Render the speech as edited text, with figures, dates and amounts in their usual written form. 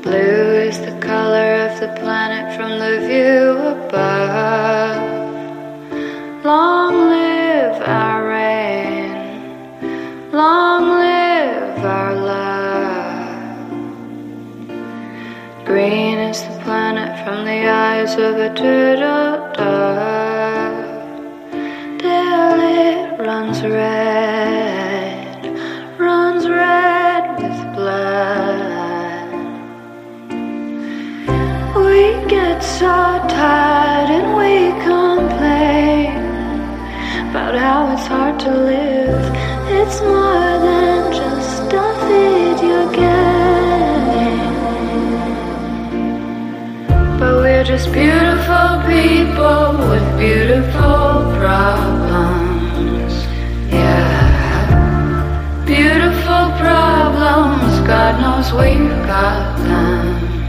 Blue is the color of the planet from the view above. Long live our rain, long live our love. Green is the planet from the eyes of a turtle dove. Till it runs red with blood. We get so tired and we complain about how it's hard to live. It's more than just a video game. But we're just beautiful people with beautiful problems. Yeah, beautiful problems, God knows we've got them.